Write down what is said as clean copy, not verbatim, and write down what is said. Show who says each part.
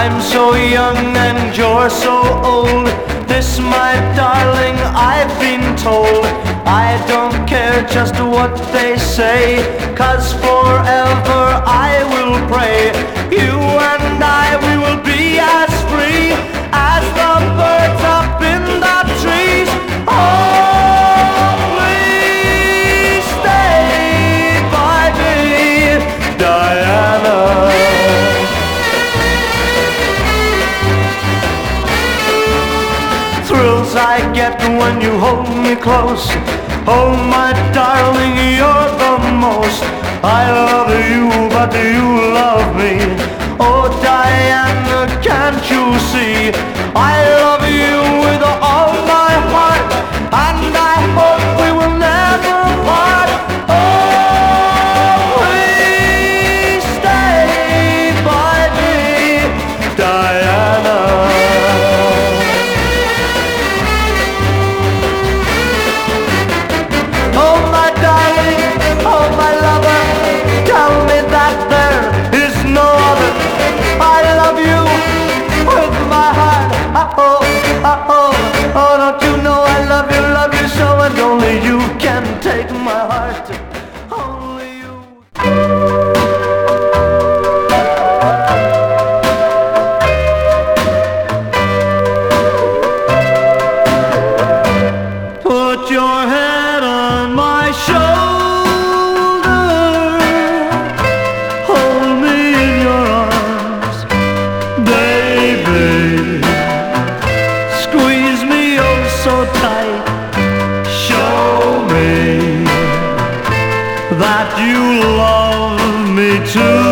Speaker 1: I'm so young and you're so old. This, my darling, I've been told. I don't care just what they say, 'cause forever I will pray. You and I, we will be as free as the birds up in the trees. Oh, please stay by me, Diana. Thrills I get when you hold me close. Oh, my darling, you're the most. I love you, but do you love me? Oh, Diana, can't you see? I love you with all my heart, and I hope we will never part. Oh, please stay by me, Diana. Oh, my darling, oh, my lover, tell me that there is no other. I love you with my heart. Oh, oh, oh, oh, don't you know I love you so, and only you can take my heart. Only you. Put your head on my shoulder, hold me in your arms, baby. Squeeze me oh so tight. Show me that you love me too.